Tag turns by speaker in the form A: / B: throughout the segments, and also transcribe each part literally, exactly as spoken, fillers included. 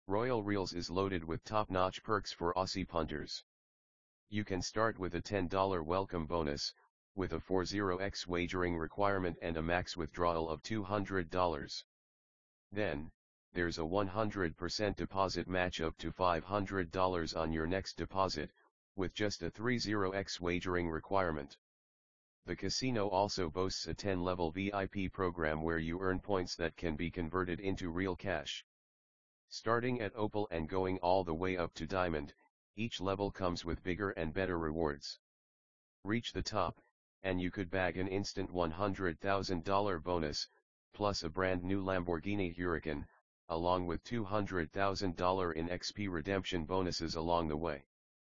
A: Royal Reels is loaded with top-notch perks for Aussie punters. You can start with a ten dollar welcome bonus, with a forty x wagering requirement and a max withdrawal of two hundred dollars. Then, there's a one hundred percent deposit match up to five hundred dollars on your next deposit, with just a thirty x wagering requirement. The casino also boasts a ten level V I P program where you earn points that can be converted into real cash. Starting at Opal and going all the way up to Diamond, each level comes with bigger and better rewards. Reach the top, and you could bag an instant one hundred thousand dollar bonus, plus a brand new Lamborghini Huracan, along with two hundred thousand dollars in X P redemption bonuses along the way.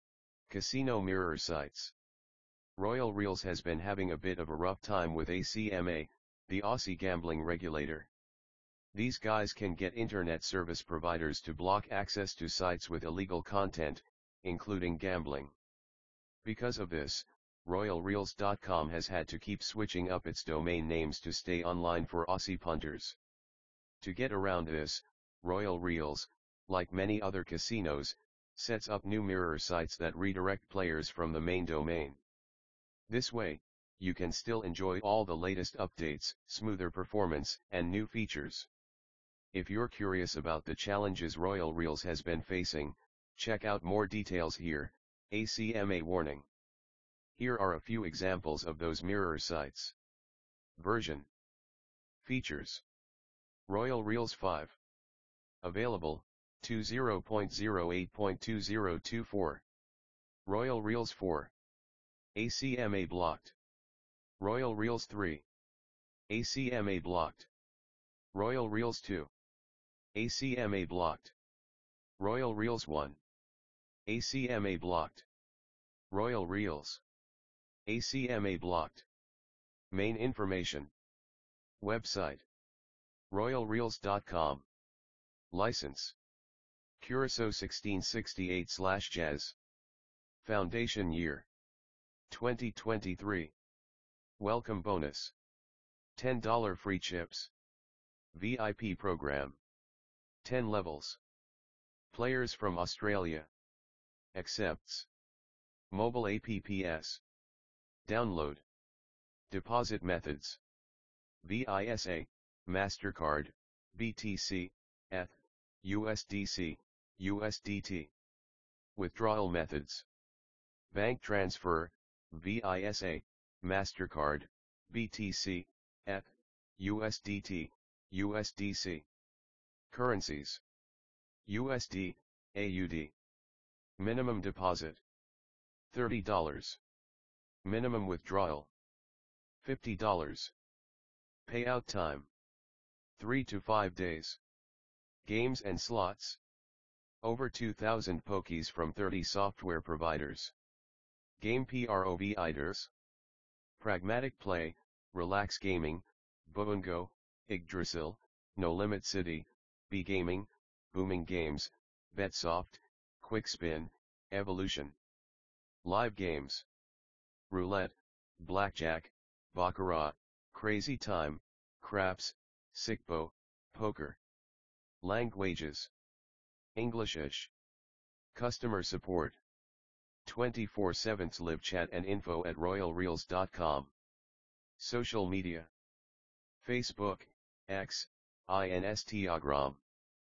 A: Casino mirror sites. Royal Reels has been having a bit of a rough time with A C M A, the Aussie gambling regulator. These guys can get internet service providers to block access to sites with illegal content, including gambling. Because of this, Royal Reels dot com has had to keep switching up its domain names to stay online for Aussie punters. To get around this, Royal Reels, like many other casinos, sets up new mirror sites that redirect players from the main domain. This way, you can still enjoy all the latest updates, smoother performance, and new features. If you're curious about the challenges Royal Reels has been facing, check out more details here. A C M A warning. Here are a few examples of those mirror sites. Version. Features. Royal Reels five. Available, twenty point oh eight point two oh two four. Royal Reels four. A C M A blocked. Royal Reels three. A C M A blocked. Royal Reels two. A C M A blocked. Royal Reels one. A C M A blocked. Royal Reels. A C M A blocked. Main information. Website. Royal Reels dot com. License. Curacao sixteen sixty-eight slash Jazz. Foundation year. twenty twenty-three. Welcome bonus. ten dollar free chips. V I P program. ten levels. Players from Australia. Accepts. Mobile apps. Download. Deposit methods. Visa, MasterCard, B T C, E T H, U S D C, U S D T. Withdrawal methods. Bank transfer, Visa, MasterCard, B T C, E T H, U S D T, U S D C. Currencies. U S D, A U D. Minimum deposit. thirty dollars. Minimum withdrawal. fifty dollars. Payout time. three to five days. Games and slots. Over two thousand pokies from thirty software providers. Game providers. Pragmatic Play, Relax Gaming, Boongo, Yggdrasil, No Limit City, B Gaming, Booming Games, Betsoft, Quickspin, Evolution. Live games. Roulette, Blackjack, Baccarat, Crazy Time, Craps, Sickbo, Poker. Languages. Englishish. Customer support. twenty-four seven live chat and info at royal reels dot com. Social media. Facebook, X, Instagram.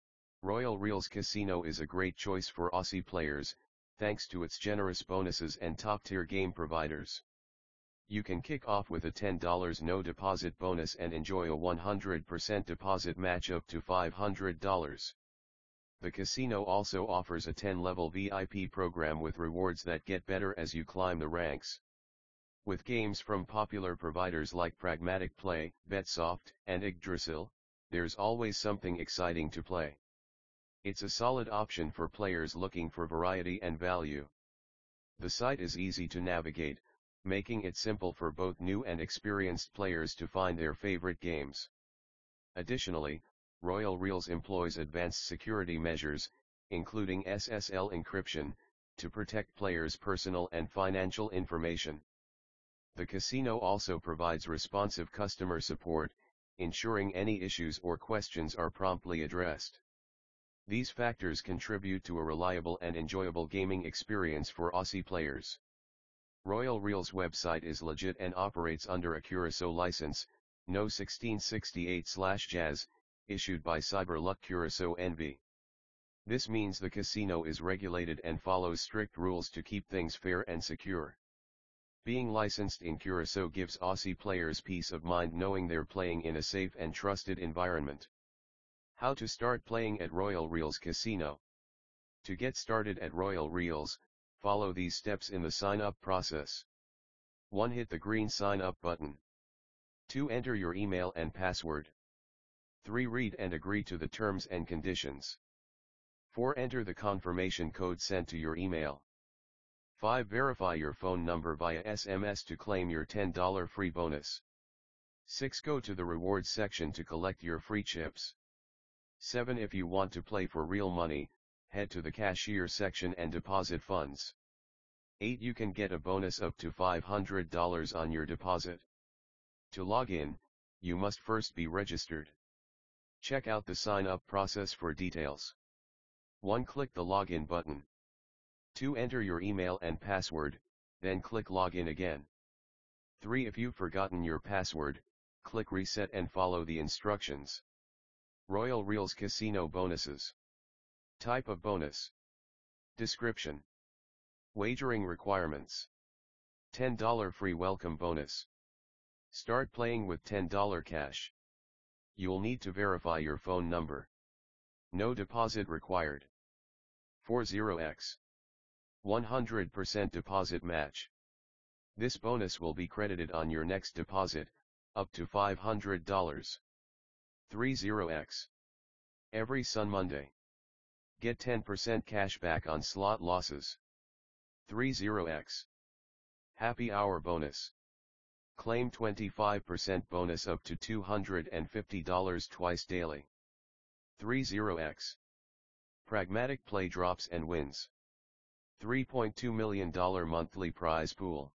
A: Royal Reels Casino is a great choice for Aussie players, thanks to its generous bonuses and top-tier game providers. You can kick off with a ten dollar no deposit bonus and enjoy a one hundred percent deposit match up to five hundred dollars. The casino also offers a ten level V I P program with rewards that get better as you climb the ranks. With games from popular providers like Pragmatic Play, Betsoft, and Yggdrasil, there's always something exciting to play. It's a solid option for players looking for variety and value. The site is easy to navigate, making it simple for both new and experienced players to find their favorite games. Additionally, Royal Reels employs advanced security measures, including S S L encryption, to protect players' personal and financial information. The casino also provides responsive customer support, ensuring any issues or questions are promptly addressed. These factors contribute to a reliable and enjoyable gaming experience for Aussie players. Royal Reels website is legit and operates under a Curacao license, No sixteen sixty-eight Jazz, issued by Cyberluck Curacao N V. This means the casino is regulated and follows strict rules to keep things fair and secure. Being licensed in Curacao gives Aussie players peace of mind knowing they're playing in a safe and trusted environment. How to start playing at Royal Reels Casino. To get started at Royal Reels, follow these steps in the sign-up process. one Hit the green sign-up button. two Enter your email and password. three Read and agree to the terms and conditions. four Enter the confirmation code sent to your email. five Verify your phone number via S M S to claim your ten dollar free bonus. six Go to the rewards section to collect your free chips. seven If you want to play for real money, head to the cashier section and deposit funds. eight You can get a bonus up to five hundred dollars on your deposit. To log in, you must first be registered. Check out the sign-up process for details. one Click the login button. two Enter your email and password, then click login again. three If you've forgotten your password, click reset and follow the instructions. Royal Reels Casino Bonuses. Type of bonus. Description. Wagering requirements. ten dollar free welcome bonus. Start playing with ten dollar cash. You'll need to verify your phone number. No deposit required. forty x. one hundred percent deposit match. This bonus will be credited on your next deposit, up to five hundred dollars. thirty x. Every Sun Monday. Get ten percent cash back on slot losses. thirty x. Happy Hour Bonus. Claim twenty-five percent bonus up to two hundred fifty dollars twice daily. thirty x. Pragmatic Play Drops and Wins. three point two million dollars monthly prize pool.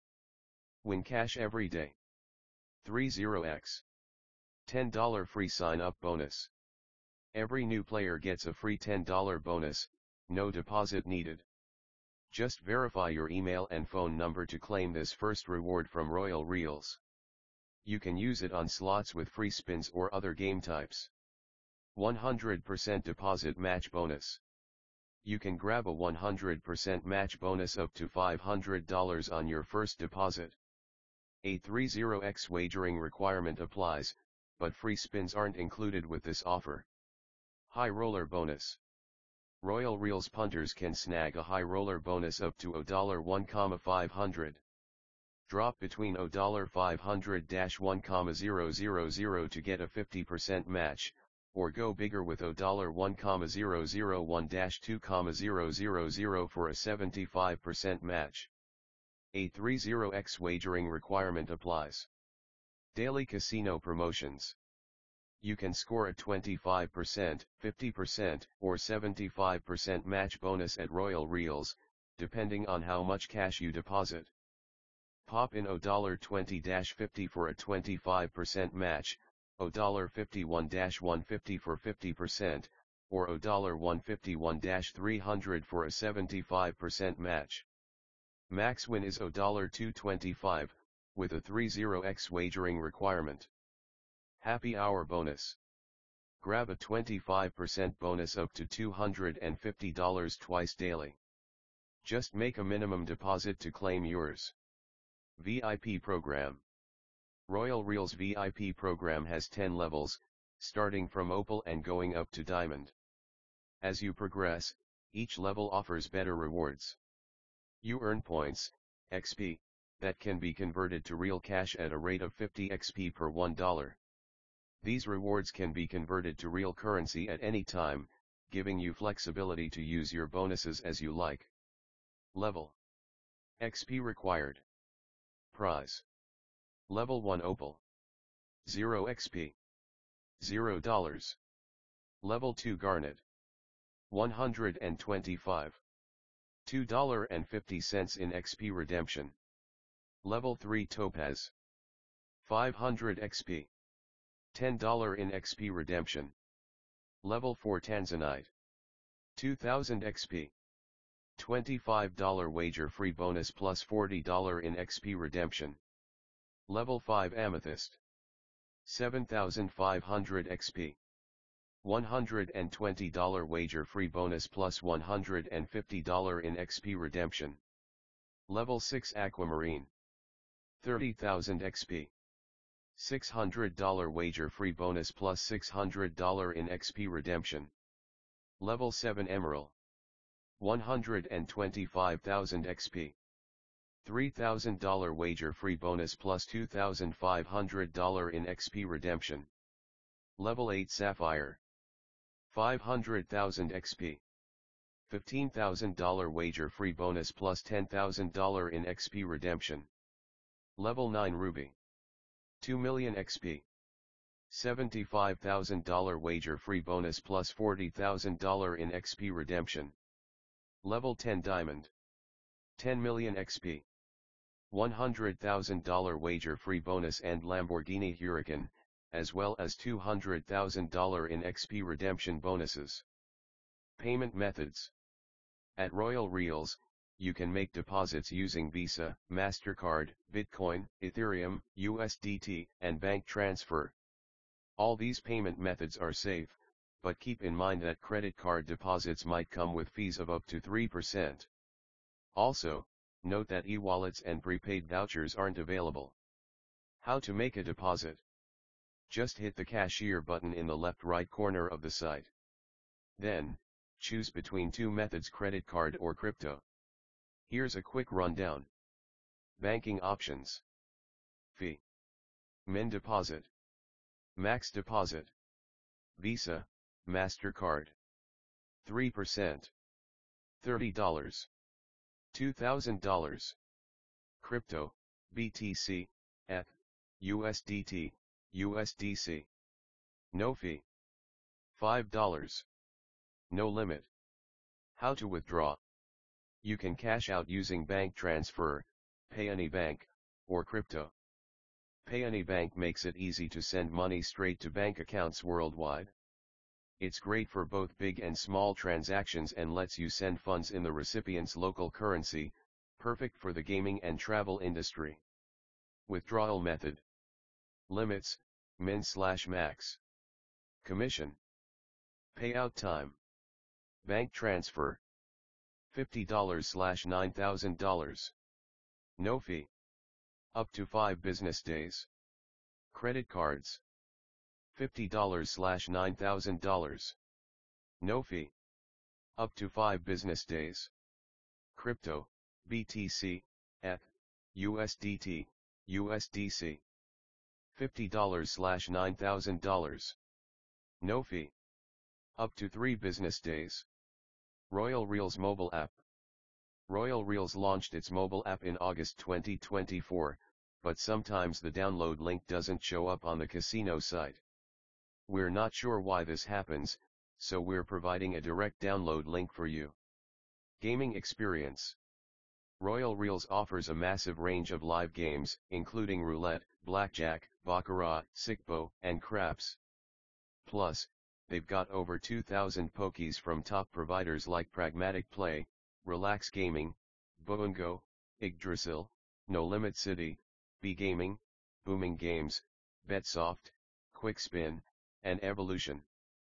A: Win cash every day. thirty x. ten dollar free sign-up bonus. Every new player gets a free ten dollar bonus, no deposit needed. Just verify your email and phone number to claim this first reward from Royal Reels. You can use it on slots with free spins or other game types. one hundred percent deposit match bonus. You can grab a one hundred percent match bonus up to five hundred dollars on your first deposit. A thirty x wagering requirement applies, but free spins aren't included with this offer. High Roller Bonus. Royal Reels punters can snag a high roller bonus up to one thousand five hundred dollars. Drop between five hundred dollars and one thousand to get a fifty percent match, or go bigger with one thousand one to two thousand for a seventy-five percent match. A thirty x wagering requirement applies. Daily Casino Promotions. You can score a twenty-five percent, fifty percent, or seventy-five percent match bonus at Royal Reels, depending on how much cash you deposit. Pop in twenty to fifty for a twenty-five percent match, fifty-one to one fifty for fifty percent, or one fifty-one to three hundred for a seventy-five percent match. Max win is two twenty-five, with a thirty x wagering requirement. Happy Hour Bonus. Grab a twenty-five percent bonus up to two hundred fifty dollars twice daily. Just make a minimum deposit to claim yours. V I P Program. Royal Reels V I P program has ten levels, starting from Opal and going up to Diamond. As you progress, each level offers better rewards. You earn points, X P, that can be converted to real cash at a rate of fifty X P per one dollar. These rewards can be converted to real currency at any time, giving you flexibility to use your bonuses as you like. Level. X P required. Prize. Level one Opal. zero X P. zero dollars. Level two Garnet. one hundred twenty-five. two dollars and fifty cents in X P redemption. Level three Topaz. five hundred X P. ten dollars in X P redemption. Level four Tanzanite. two thousand X P. twenty-five dollar wager free bonus plus forty dollars in X P redemption. Level five Amethyst. seven thousand five hundred X P. one hundred twenty dollar wager free bonus plus one hundred fifty dollars in X P redemption. Level six Aquamarine. thirty thousand X P. six hundred dollar wager free bonus plus six hundred dollars in X P redemption. Level seven Emerald. one hundred twenty-five thousand X P. three thousand dollar wager free bonus plus two thousand five hundred dollars in X P redemption. Level eight Sapphire. five hundred thousand X P. fifteen thousand dollar wager free bonus plus ten thousand dollars in X P redemption. Level nine Ruby. two million X P. seventy-five thousand dollar wager free bonus plus forty thousand dollars in X P redemption. Level ten Diamond. ten million X P. one hundred thousand dollar wager free bonus and Lamborghini Huracan, as well as two hundred thousand dollars in X P redemption bonuses. Payment methods. At Royal Reels, you can make deposits using Visa, MasterCard, Bitcoin, Ethereum, U S D T, and bank transfer. All these payment methods are safe, but keep in mind that credit card deposits might come with fees of up to three percent. Also, note that e-wallets and prepaid vouchers aren't available. How to make a deposit? Just hit the cashier button in the left right corner of the site. Then, choose between two methods: credit card or crypto. Here's a quick rundown. Banking options. Fee. Min deposit. Max deposit. Visa, MasterCard. three percent. thirty dollars. two thousand dollars. Crypto, B T C, E T H, U S D T, U S D C. No fee. five dollars. No limit. How to withdraw? You can cash out using bank transfer, PayAnyBank, or crypto. PayAnyBank makes it easy to send money straight to bank accounts worldwide. It's great for both big and small transactions and lets you send funds in the recipient's local currency, perfect for the gaming and travel industry. Withdrawal method. Limits, min slash max. Commission. Payout time. Bank transfer. fifty dollars slash nine thousand dollars. No fee. Up to five business days. Credit cards. fifty dollars slash nine thousand dollars. No fee. Up to five business days. Crypto, B T C, E T H, U S D T, U S D C. fifty dollars slash nine thousand dollars. No fee. Up to three business days. Royal Reels mobile app. Royal Reels launched its mobile app in August twenty twenty-four, but sometimes the download link doesn't show up on the casino site. We're not sure why this happens, so we're providing a direct download link for you. Gaming experience. Royal Reels offers a massive range of live games, including roulette, blackjack, baccarat, sickbo, and craps. Plus, they've got over two thousand pokies from top providers like Pragmatic Play, Relax Gaming, Boongo, Yggdrasil, No Limit City, B Gaming, Booming Games, Betsoft, Quickspin, and Evolution.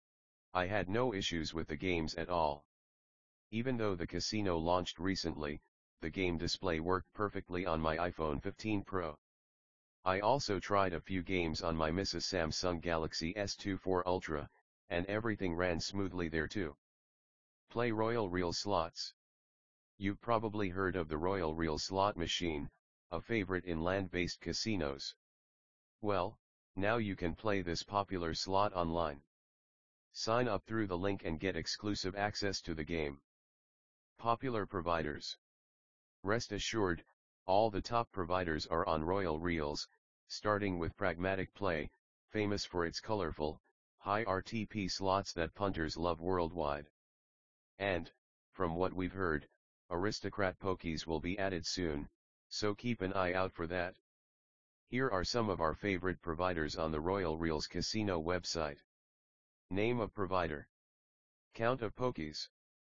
A: I had no issues with the games at all. Even though the casino launched recently, the game display worked perfectly on my iPhone fifteen Pro. I also tried a few games on my Missus Samsung Galaxy S twenty-four Ultra, and everything ran smoothly there too. Play Royal Reel Slots. You've probably heard of the Royal Reel slot machine, a favorite in land-based casinos. Well, now you can play this popular slot online. Sign up through the link and get exclusive access to the game. Popular providers. Rest assured, all the top providers are on Royal Reels, starting with Pragmatic Play, famous for its colorful, high R T P slots that punters love worldwide. And, from what we've heard, Aristocrat Pokies will be added soon, so keep an eye out for that. Here are some of our favorite providers on the Royal Reels Casino website. Name of provider. Count of Pokies.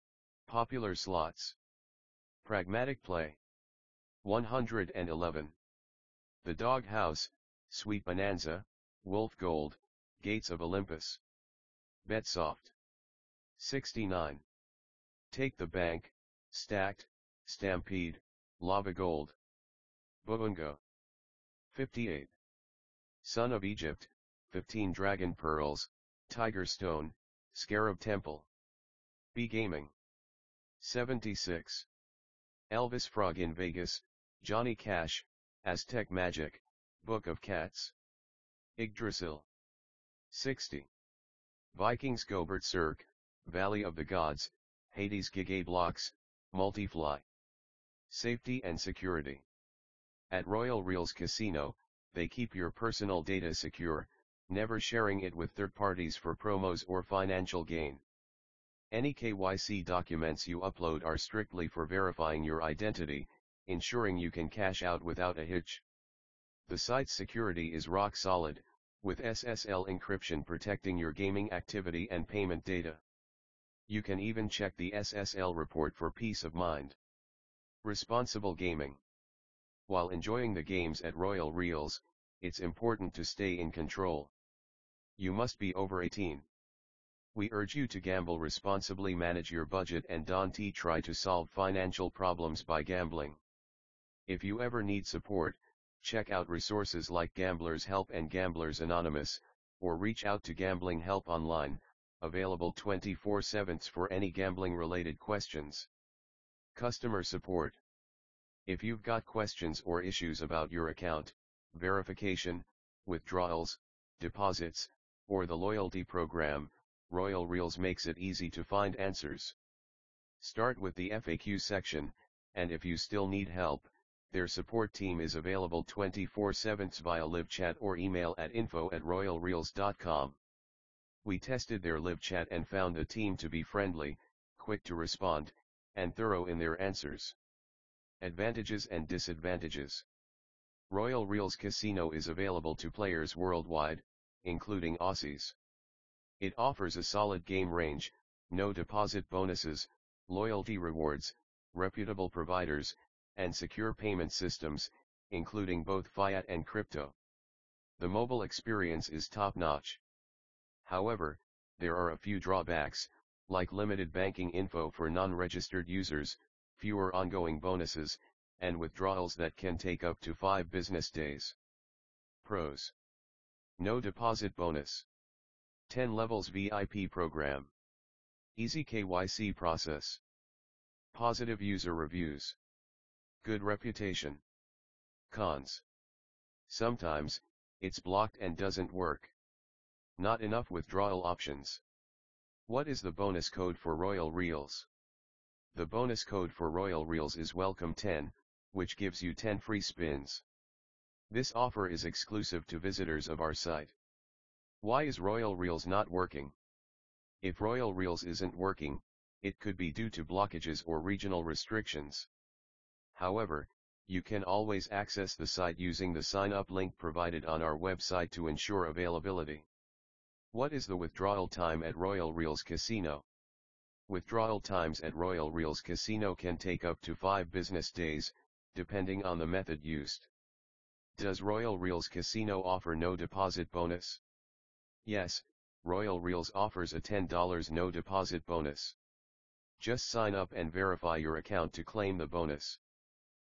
A: Popular slots. Pragmatic play. one hundred eleven. The Dog House, Sweet Bonanza, Wolf Gold, Gates of Olympus. Betsoft. sixty-nine. Take the Bank, Stacked, Stampede, Lava Gold. Boongo. fifty-eight. Son of Egypt, fifteen Dragon Pearls, Tiger Stone, Scarab Temple. B Gaming. seventy-six. Elvis Frog in Vegas, Johnny Cash, Aztec Magic, Book of Cats. Yggdrasil. sixty. Vikings Go Berserk, Valley of the Gods, Hades Giga Blocks, Multifly. Safety and security. At Royal Reels Casino, they keep your personal data secure, never sharing it with third parties for promos or financial gain. Any K Y C documents you upload are strictly for verifying your identity, ensuring you can cash out without a hitch. The site's security is rock solid, with S S L encryption protecting your gaming activity and payment data. You can even check the S S L report for peace of mind. Responsible gaming. While enjoying the games at Royal Reels, it's important to stay in control. You must be over eighteen. We urge you to gamble responsibly, manage your budget, and don't try to solve financial problems by gambling. If you ever need support, check out resources like Gamblers Help and Gamblers Anonymous, or reach out to Gambling Help Online, available twenty-four seven for any gambling-related questions. Customer support. If you've got questions or issues about your account, verification, withdrawals, deposits, or the loyalty program, Royal Reels makes it easy to find answers. Start with the F A Q section, and if you still need help, their support team is available twenty-four seven via live chat or email at info at royal reels dot com. We tested their live chat and found the team to be friendly, quick to respond, and thorough in their answers. Advantages and disadvantages. Royal Reels Casino is available to players worldwide, including Aussies. It offers a solid game range, no deposit bonuses, loyalty rewards, reputable providers, and secure payment systems, including both fiat and crypto. The mobile experience is top-notch. However, there are a few drawbacks, like limited banking info for non-registered users, fewer ongoing bonuses, and withdrawals that can take up to five business days. Pros. No deposit bonus. ten levels V I P program. Easy K Y C process. Positive user reviews. Good reputation. Cons. Sometimes, it's blocked and doesn't work. Not enough withdrawal options. What is the bonus code for Royal Reels? The bonus code for Royal Reels is Welcome ten, which gives you ten free spins. This offer is exclusive to visitors of our site. Why is Royal Reels not working? If Royal Reels isn't working, it could be due to blockages or regional restrictions. However, you can always access the site using the sign-up link provided on our website to ensure availability. What is the withdrawal time at Royal Reels Casino? Withdrawal times at Royal Reels Casino can take up to five business days, depending on the method used. Does Royal Reels Casino offer no deposit bonus? Yes, Royal Reels offers a ten dollars no deposit bonus. Just sign up and verify your account to claim the bonus.